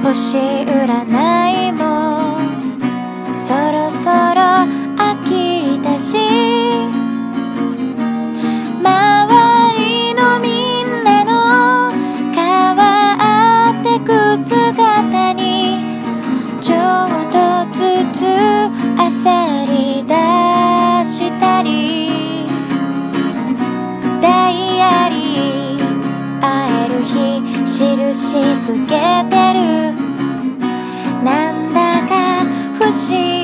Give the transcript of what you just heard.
星占いもそろそろ飽きたし、周りのみんなの変わってく姿にちょっとずつ焦り出したり、ダイアリー会える日印つけてる、なんだか不思議